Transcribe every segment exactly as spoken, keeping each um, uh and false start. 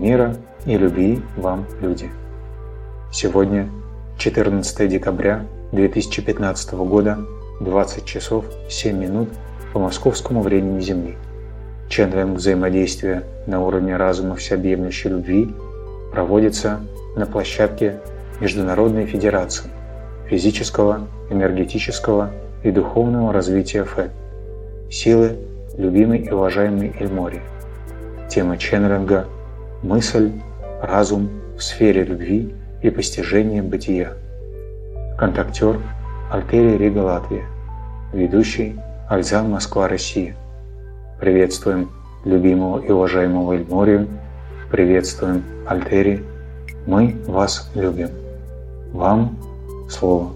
Мира и любви вам, люди! Сегодня четырнадцатое декабря две тысячи пятнадцатого года, двадцать часов семь минут по московскому времени Земли. Ченнелинг взаимодействия на уровне разума всеобъемлющей любви проводится на площадке Международной Федерации физического, энергетического и духовного развития ФЭД. Силы любимой и уважаемой Эльмори. Тема ченнелинга – мысль, разум в сфере любви и постижения бытия. Контактер – Альтерия Рига, Латвия. Ведущий – Альзан, Москва, Россия. Приветствуем любимого и уважаемого Эльморию. Приветствуем Альтери. Мы вас любим. Вам слово.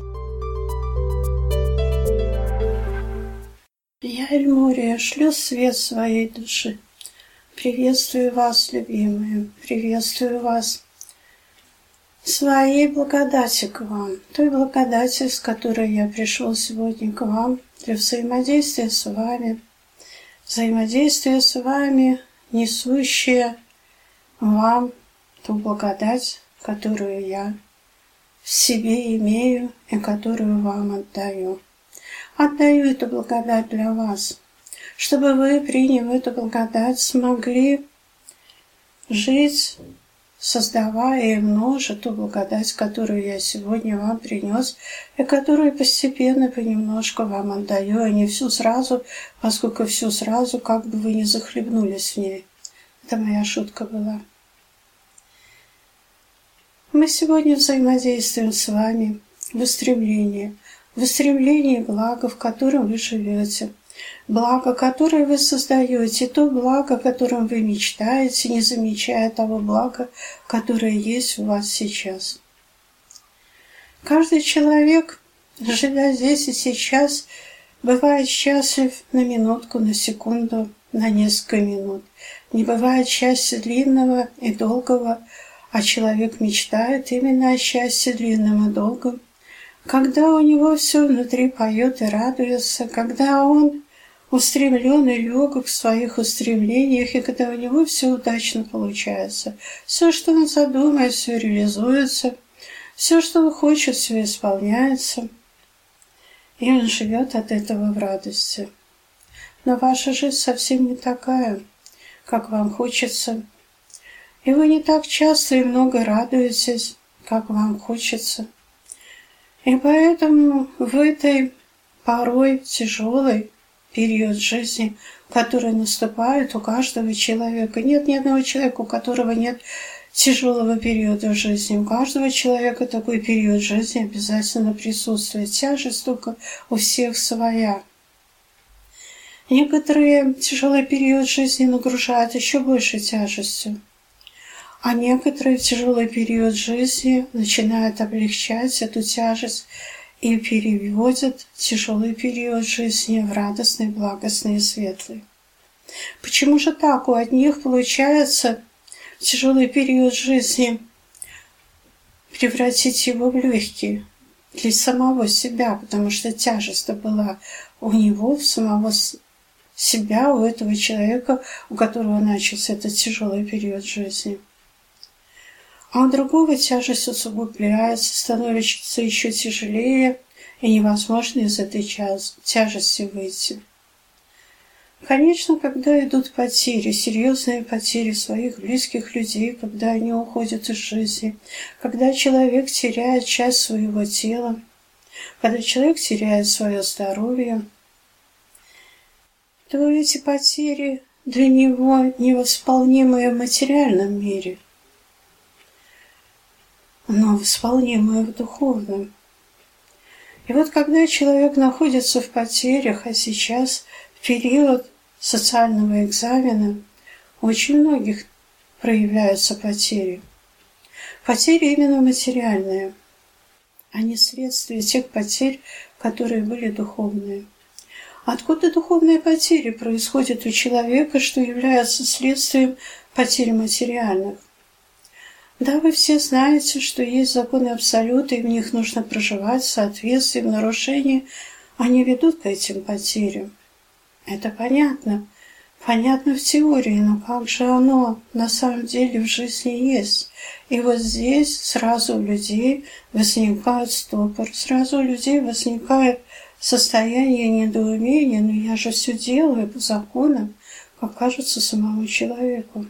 Я, Эльмория, шлю свет своей души. Приветствую вас, любимые, приветствую вас. Своей благодати к вам, той благодати, с которой я пришел сегодня к вам, для взаимодействия с вами, взаимодействие с вами, несущее вам ту благодать, которую я в себе имею и которую вам отдаю. Отдаю эту благодать для вас, чтобы вы, приняв эту благодать, смогли жить, создавая и множа ту благодать, которую я сегодня вам принес, и которую постепенно, понемножку вам отдаю, а не всю сразу, поскольку всю сразу, как бы вы не захлебнулись в ней. Это моя шутка была. Мы сегодня взаимодействуем с вами в устремлении, в устремлении блага, в котором вы живете, благо, которое вы создаете, то благо, которым вы мечтаете, не замечая того блага, которое есть у вас сейчас. Каждый человек, живя здесь и сейчас, бывает счастлив на минутку, на секунду, на несколько минут. Не бывает счастья длинного и долгого, а человек мечтает именно о счастье длинном и долгом, когда у него все внутри поет и радуется, когда он устремлен и легок в своих устремлениях, и когда у него все удачно получается. Все, что он задумает, все реализуется, все, что он хочет, все исполняется, и он живет от этого в радости. Но ваша жизнь совсем не такая, как вам хочется, и вы не так часто и много радуетесь, как вам хочется. И поэтому в этой порой тяжелый период жизни, который наступает у каждого человека, нет ни одного человека, у которого нет тяжелого периода в жизни. У каждого человека такой период жизни обязательно присутствует. Тяжесть только у всех своя. Некоторые тяжелый период жизни нагружают еще больше тяжестью, а некоторые в тяжелый период жизни начинают облегчать эту тяжесть и переводят тяжелый период жизни в радостный, благостный и светлый. Почему же так? У одних получается в тяжелый период жизни превратить его в легкий для самого себя, потому что тяжесть-то была у него, в самого себя, у этого человека, у которого начался этот тяжелый период жизни. А у другого тяжесть усугубляется, становится еще тяжелее, и невозможно из этой тяжести выйти. Конечно, когда идут потери, серьезные потери своих близких людей, когда они уходят из жизни, когда человек теряет часть своего тела, когда человек теряет свое здоровье, то эти потери для него невосполнимые в материальном мире, но восполнимое в духовном. И вот когда человек находится в потерях, а сейчас в период социального экзамена, у очень многих проявляются потери. Потери именно материальные, а не следствие тех потерь, которые были духовные. Откуда духовные потери происходят у человека, что является следствием потерь материальных? Да, вы все знаете, что есть законы абсолюта, и в них нужно проживать в соответствии, в нарушении. Они ведут к этим потерям. Это понятно. Понятно в теории, но как же оно на самом деле в жизни есть? И вот здесь сразу у людей возникает стопор, сразу у людей возникает состояние недоумения, но я же все делаю по законам, как кажется самому человеку.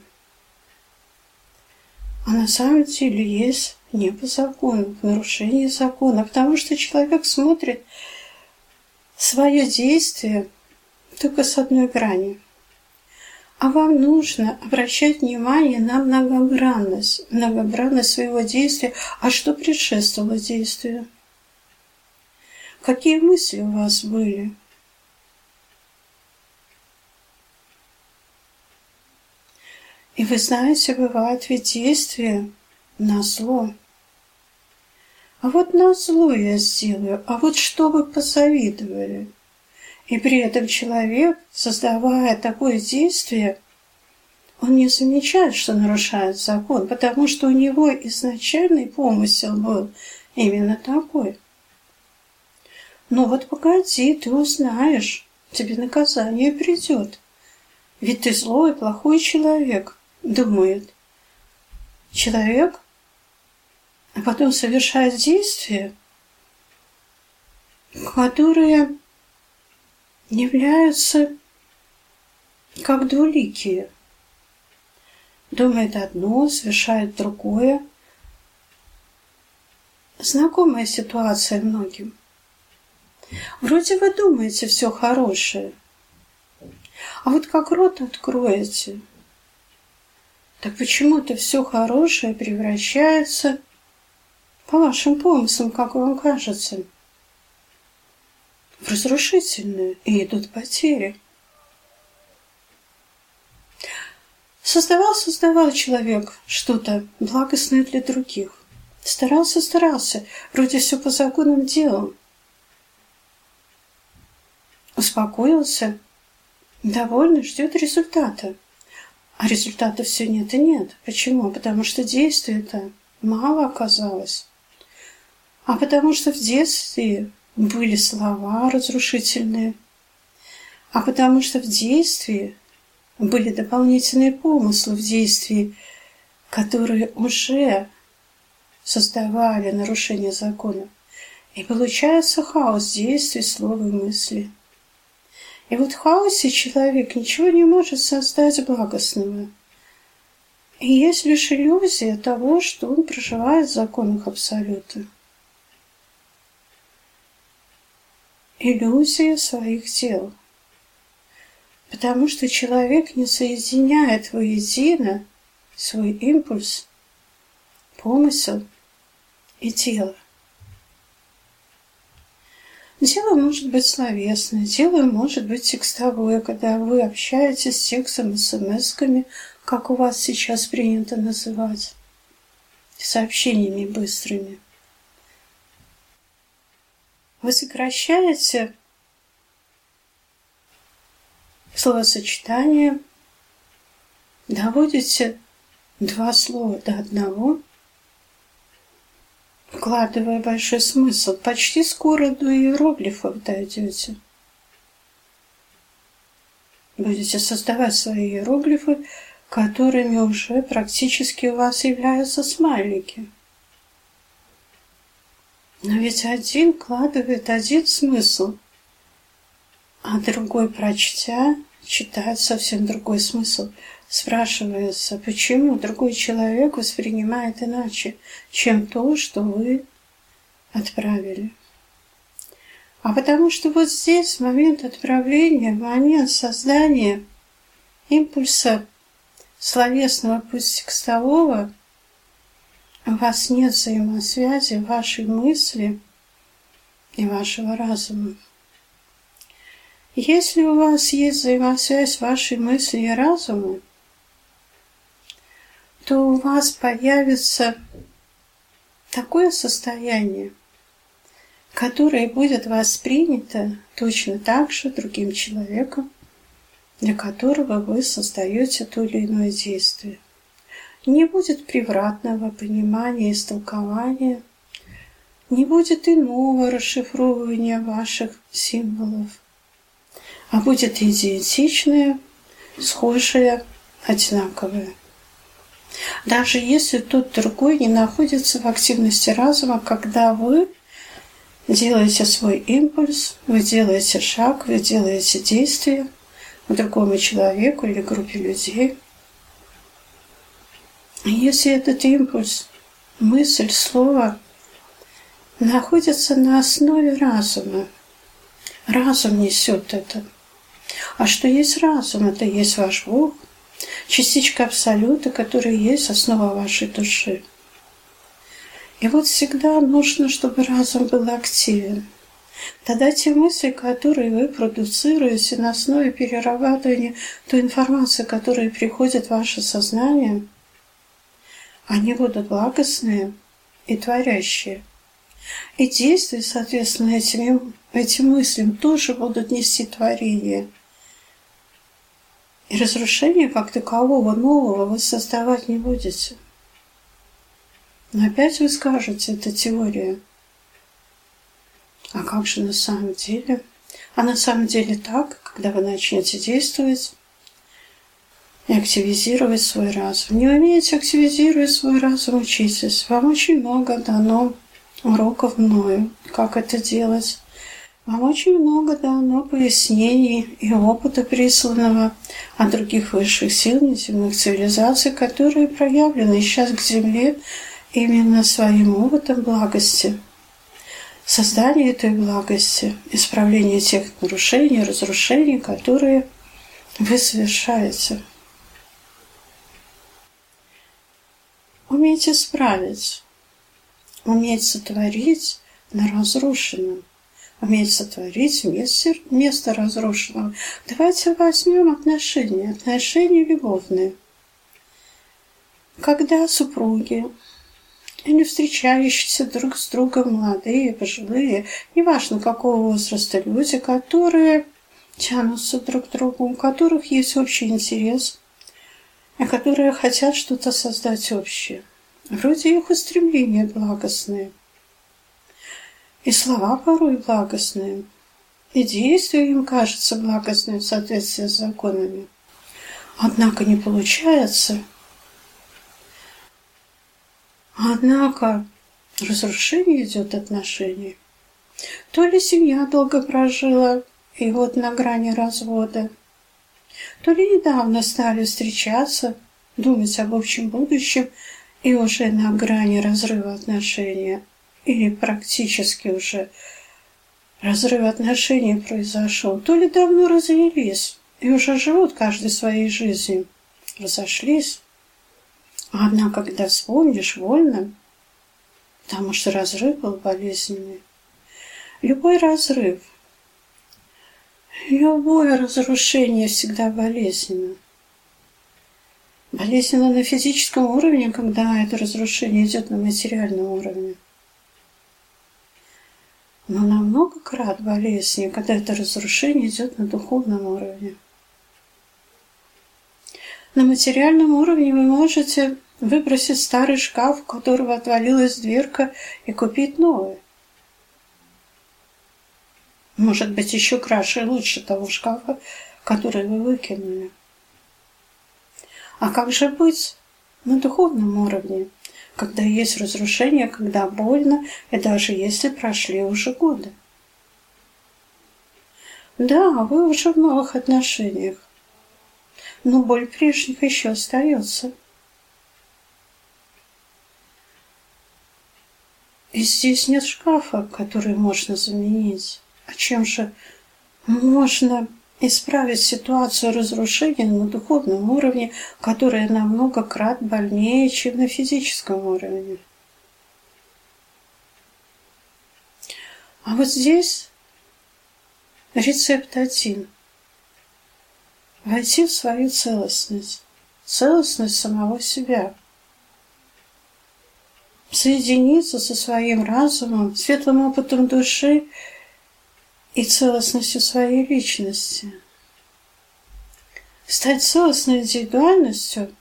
А на самом деле есть не по закону, нарушение закона, потому что человек смотрит свое действие только с одной грани. А вам нужно обращать внимание на многогранность, многогранность своего действия. А что предшествовало действию? Какие мысли у вас были? И вы знаете, бывает ведь действие на зло. А вот на зло я сделаю, а вот что вы позавидовали? И при этом человек, создавая такое действие, он не замечает, что нарушает закон, потому что у него изначальный помысел был именно такой. Но вот погоди, ты узнаешь, тебе наказание придет. Ведь ты злой, плохой человек, думает человек, а потом совершает действия, которые являются как двуликие. Думает одно, совершает другое. Знакомая ситуация многим. Вроде вы думаете все хорошее, а вот как рот откроете, так почему-то все хорошее превращается, по вашим помыслам, как вам кажется, в разрушительное, и идут потери. Создавал, создавал человек что-то благостное для других. Старался, старался, вроде все по законам делал. Успокоился, довольный, ждет результата. А результата все нет и нет. Почему? Потому что действия-то мало оказалось. А потому что в детстве были слова разрушительные. А потому что в действии были дополнительные помыслы в действии, которые уже создавали нарушение закона. И получается хаос действий, слов и мыслей. И вот в хаосе человек ничего не может создать благостного. И есть лишь иллюзия того, что он проживает в законах абсолюта. Иллюзия своих дел. Потому что человек не соединяет воедино свой импульс, помысел и тело. Дело может быть словесное, дело может быть текстовое, когда вы общаетесь с текстом, смс-ками, как у вас сейчас принято называть, сообщениями быстрыми. Вы сокращаете словосочетание, доводите два слова до одного, вкладывая большой смысл. Почти скоро до иероглифов дойдете. Будете создавать свои иероглифы, которыми уже практически у вас являются смайлики. Но ведь один вкладывает один смысл, а другой, прочтя, читает совсем другой смысл. Спрашивается, почему другой человек воспринимает иначе, чем то, что вы отправили. А потому что вот здесь, в момент отправления, в момент создания импульса словесного, пусть текстового, у вас нет взаимосвязи вашей мысли и вашего разума. Если у вас есть взаимосвязь вашей мысли и разума, то у вас появится такое состояние, которое будет воспринято точно так же другим человеком, для которого вы создаете то или иное действие. Не будет превратного понимания, истолкования, не будет иного расшифровывания ваших символов, а будет идентичное схожие, одинаковые. Даже если тот другой не находится в активности разума, когда вы делаете свой импульс, вы делаете шаг, вы делаете действие к другому человеку или группе людей. Если этот импульс, мысль, слово находится на основе разума, разум несет это. А что есть разум? Это есть ваш Бог, частичка Абсолюта, которая есть основа вашей души. И вот всегда нужно, чтобы разум был активен. Тогда те мысли, которые вы продуцируете на основе перерабатывания той информации, которая приходит в ваше сознание, они будут благостные и творящие. И действия, соответственно, этим, этим мыслям тоже будут нести творение. И разрушения как такового нового вы создавать не будете. Но опять вы скажете, это теория. А как же на самом деле? А на самом деле так, когда вы начнете действовать и активизировать свой разум. Не умеете активизировать свой разум, учитесь. Вам очень много дано уроков мною, как это делать. Вам очень много дано пояснений и опыта, присланного от других высших сил, неземных цивилизаций, которые проявлены сейчас к Земле именно своим опытом благости. Создание этой благости, исправление тех нарушений, разрушений, которые вы совершаете. Умейте справить, уметь сотворить на разрушенном, уметь сотворить вместо, вместо разрушенного. Давайте возьмем отношения, отношения любовные. Когда супруги или встречающиеся друг с другом молодые, пожилые, неважно какого возраста люди, которые тянутся друг к другу, у которых есть общий интерес, и которые хотят что-то создать общее. Вроде их устремления благостные, и слова порой благостные, и действия им кажутся благостными в соответствии с законами. Однако не получается. Однако разрушение идет отношений. То ли семья долго прожила, и вот на грани развода, то ли недавно стали встречаться, думать об общем будущем, и уже на грани разрыва отношений, или практически уже разрыв отношений произошел, то ли давно развелись, и уже живут каждый своей жизнью, разошлись. Однако, когда вспомнишь, больно, потому что разрыв был болезненный. Любой разрыв, любое разрушение всегда болезненно. Болезненно на физическом уровне, когда это разрушение идет на материальном уровне. Но намного крат болезненнее, когда это разрушение идет на духовном уровне. На материальном уровне вы можете выбросить старый шкаф, у которого отвалилась дверка, и купить новый. Может быть, еще краше и лучше того шкафа, который вы выкинули. А как же быть на духовном уровне, когда есть разрушение, когда больно, и даже если прошли уже годы? Да, вы уже в новых отношениях, но боль прежних еще остается. И здесь нет шкафа, который можно заменить. А чем же можно исправить ситуацию разрушения на духовном уровне, которая намного крат больнее, чем на физическом уровне? А вот здесь рецепт один. Войти в свою целостность, целостность самого себя. Соединиться со своим разумом, светлым опытом души и целостностью своей личности. Стать целостной индивидуальностью,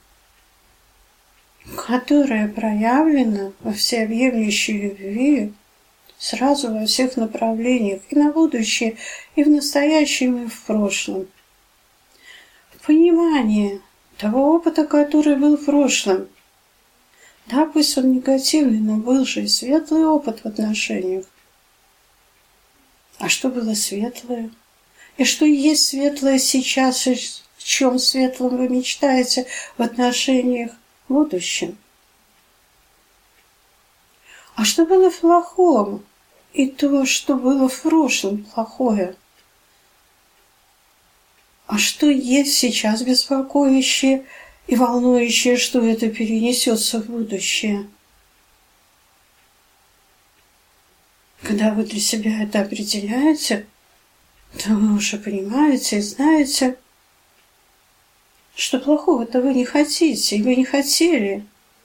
которая проявлена во всеобъемлющей любви сразу во всех направлениях, и на будущее, и в настоящем, и в прошлом. В понимание того опыта, который был в прошлом. Да, пусть он негативный, но был же и светлый опыт в отношениях. А что было светлое? И что есть светлое сейчас, и в чем светлом вы мечтаете в отношениях в будущем? А что было в плохом? И то, что было в прошлом плохое? А что есть сейчас беспокоящее и волнующее, что это перенесется в будущее? Когда вы для себя это определяете, то вы уже понимаете и знаете, что плохого-то вы не хотите, и вы не хотели.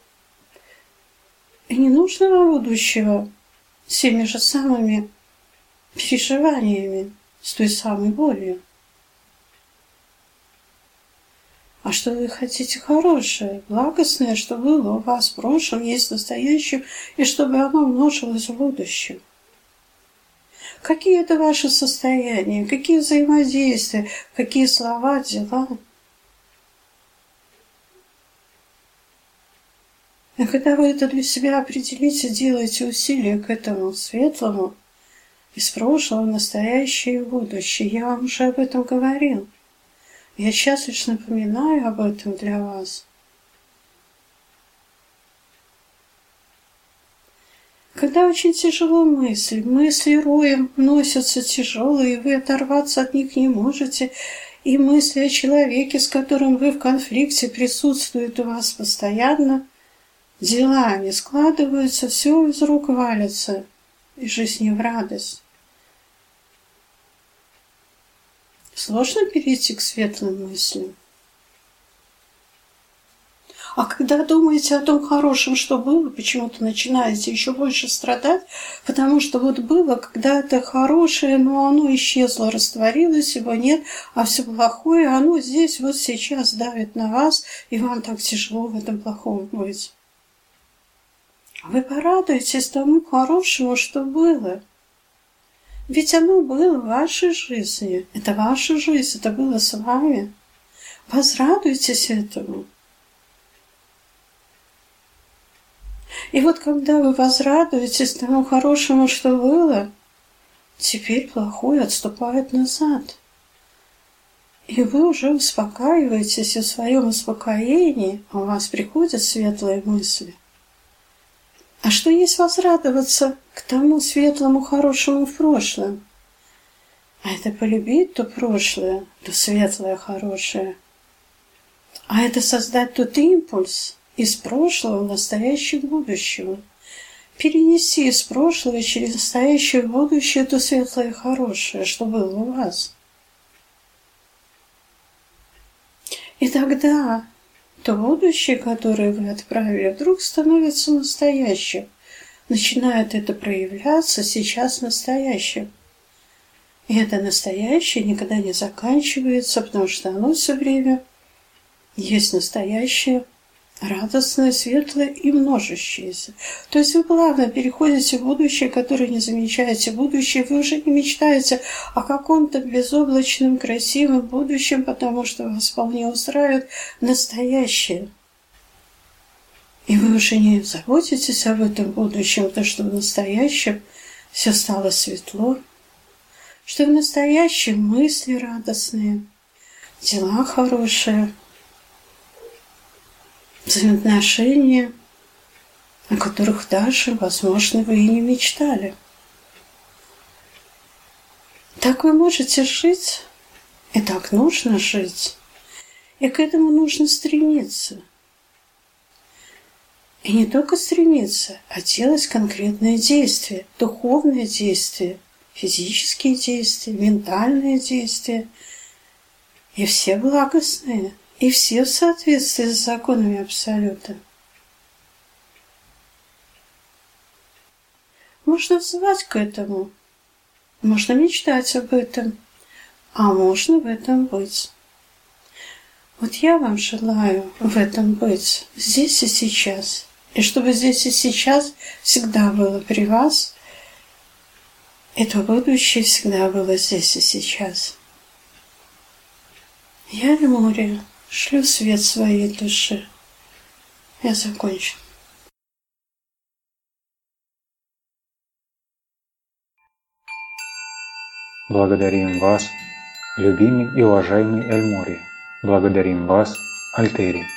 И не нужно вам будущего с теми же самыми переживаниями, с той самой болью. А что вы хотите хорошее, благостное, что было у вас в прошлом, есть в настоящем, и чтобы оно множилось в будущем. Какие это ваши состояния, какие взаимодействия, какие слова, дела. И когда вы это для себя определите, делаете усилия к этому светлому, из прошлого, настоящее и будущее. Я вам уже об этом говорил. Я сейчас лишь напоминаю об этом для вас. Когда очень тяжело мысли, мысли роем носятся тяжелые, и вы оторваться от них не можете, и мысли о человеке, с которым вы в конфликте, присутствуют у вас постоянно, дела не складываются, все из рук валится, и жизнь не в радость. Сложно перейти к светлым мыслям. А когда думаете о том хорошем, что было, почему-то начинаете еще больше страдать, потому что вот было когда-то хорошее, но оно исчезло, растворилось, его нет, а все плохое, оно здесь вот сейчас давит на вас, и вам так тяжело в этом плохом быть. Вы порадуетесь тому хорошему, что было. Ведь оно было в вашей жизни. Это ваша жизнь, это было с вами. Возрадуйтесь этому. И вот когда вы возрадуетесь тому хорошему, что было, теперь плохое отступает назад. И вы уже успокаиваетесь, и в своем успокоении у вас приходят светлые мысли. А что есть возрадоваться к тому светлому, хорошему в прошлом? А это полюбить то прошлое, то светлое, хорошее. А это создать тот импульс из прошлого в настоящее к будущему. Перенести из прошлого через настоящее в будущее то светлое, хорошее, что было у вас. И тогда то будущее, которое вы отправили, вдруг становится настоящим. Начинает это проявляться сейчас настоящим. И это настоящее никогда не заканчивается, потому что оно все время есть настоящее, радостное, светлое и множащееся. То есть вы плавно переходите в будущее, которое не замечаете будущее. Вы уже не мечтаете о каком-то безоблачном, красивом будущем, потому что вас вполне устраивает настоящее. И вы уже не заботитесь об этом будущем, потому что в настоящем все стало светло, что в настоящем мысли радостные, дела хорошие, взаимоотношения, о которых даже, возможно, вы и не мечтали. Так вы можете жить, и так нужно жить, и к этому нужно стремиться. И не только стремиться, а делать конкретные действия, духовные действия, физические действия, ментальные действия, и все благостные, и все в соответствии с законами Абсолюта. Можно взывать к этому, можно мечтать об этом, а можно в этом быть. Вот я вам желаю в этом быть здесь и сейчас. И чтобы здесь и сейчас всегда было при вас, и то будущее всегда было здесь и сейчас. Я, Эль-Море, шлю свет своей души. Я закончу. Благодарим вас, любимый и уважаемый Эль-Море. Благодарим вас, Альтери.